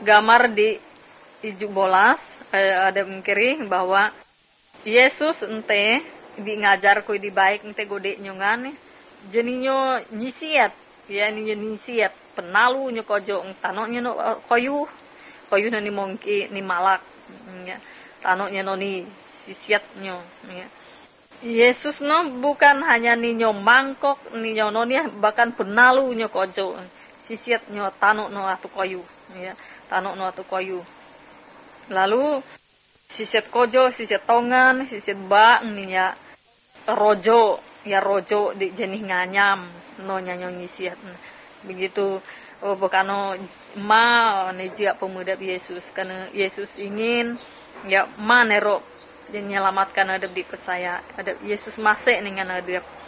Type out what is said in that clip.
gamar di ijuk bolas ada mengkiri bahwa Yesus ente di ngajar koi di baik ente gode nyongan jeninyo nyisiat ya ninyo nyisiat penalu nyo kojo tanoknya no koyu na ni mongki ni malak ya tanoknya no ni sisiat nyo ya. Yesus no bukan hanya ninyo mangkok ninyo no ni bahkan penalu nyo kojo sisiat nyo tanok no atu koyu ya tanok no atu koyu lalu sisiat kojo sisiat tongan sisiat ba ninya rojo ya rojo di jenih nganyam no nyanyo ngisiat begitu bukano ma nejia pemuda Yesus karena Yesus ingin ya manero dan menyelamatkan ada dipercaya ada Yesus masih dengan ada